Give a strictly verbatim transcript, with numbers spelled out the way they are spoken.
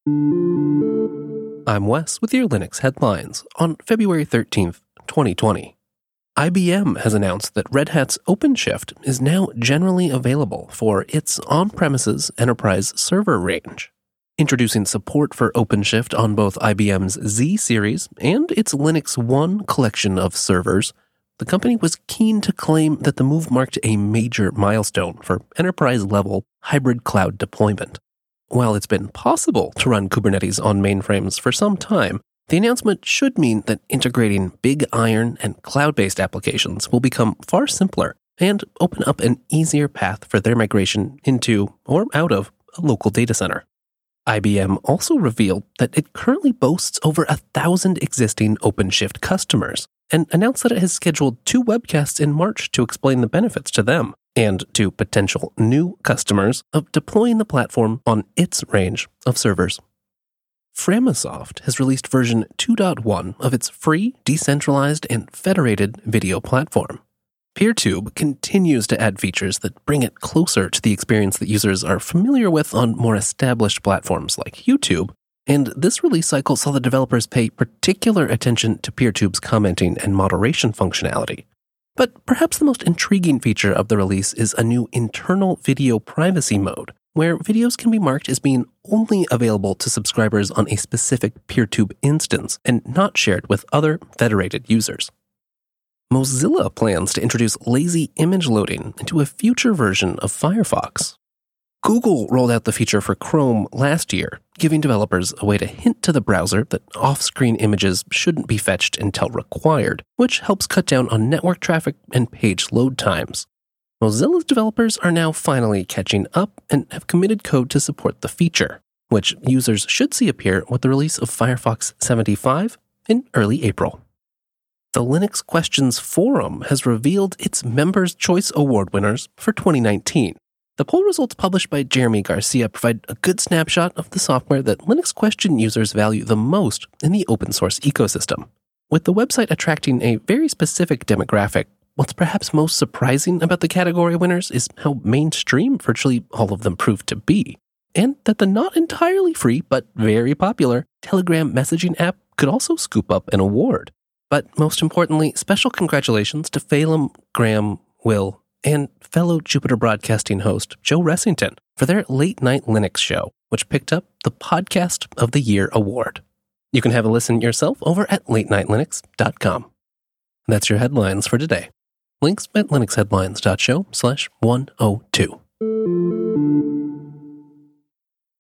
I'm Wes with your Linux headlines on February thirteenth, twenty twenty. I B M has announced that Red Hat's OpenShift is now generally available for its on-premises enterprise server range. Introducing support for OpenShift on both I B M's Z series and its Linux one collection of servers, the company was keen to claim that the move marked a major milestone for enterprise-level hybrid cloud deployment. While it's been possible to run Kubernetes on mainframes for some time, the announcement should mean that integrating big iron and cloud-based applications will become far simpler and open up an easier path for their migration into or out of a local data center. I B M also revealed that it currently boasts over a thousand existing OpenShift customers and announced that it has scheduled two webcasts in March to explain the benefits to them and to potential new customers of deploying the platform on its range of servers. Framasoft has released version two point one of its free, decentralized, and federated video platform. PeerTube continues to add features that bring it closer to the experience that users are familiar with on more established platforms like YouTube, and this release cycle saw the developers pay particular attention to PeerTube's commenting and moderation functionality. But perhaps the most intriguing feature of the release is a new internal video privacy mode, where videos can be marked as being only available to subscribers on a specific PeerTube instance and not shared with other federated users. Mozilla plans to introduce lazy image loading into a future version of Firefox. Google rolled out the feature for Chrome last year, giving developers a way to hint to the browser that off-screen images shouldn't be fetched until required, which helps cut down on network traffic and page load times. Mozilla's developers are now finally catching up and have committed code to support the feature, which users should see appear with the release of Firefox seventy-five in early April. The Linux Questions Forum has revealed its Members' Choice Award winners for twenty nineteen. The poll results published by Jeremy Garcia provide a good snapshot of the software that Linux Question users value the most in the open source ecosystem. With the website attracting a very specific demographic, what's perhaps most surprising about the category winners is how mainstream virtually all of them proved to be, and that the not entirely free but very popular Telegram messaging app could also scoop up an award. But most importantly, special congratulations to Phelim, Graham, Will, and fellow Jupiter Broadcasting host Joe Ressington for their Late Night Linux show, which picked up the Podcast of the Year award. You can have a listen yourself over at late night linux dot com. That's your headlines for today. Links at linuxheadlines dot show slash one oh two.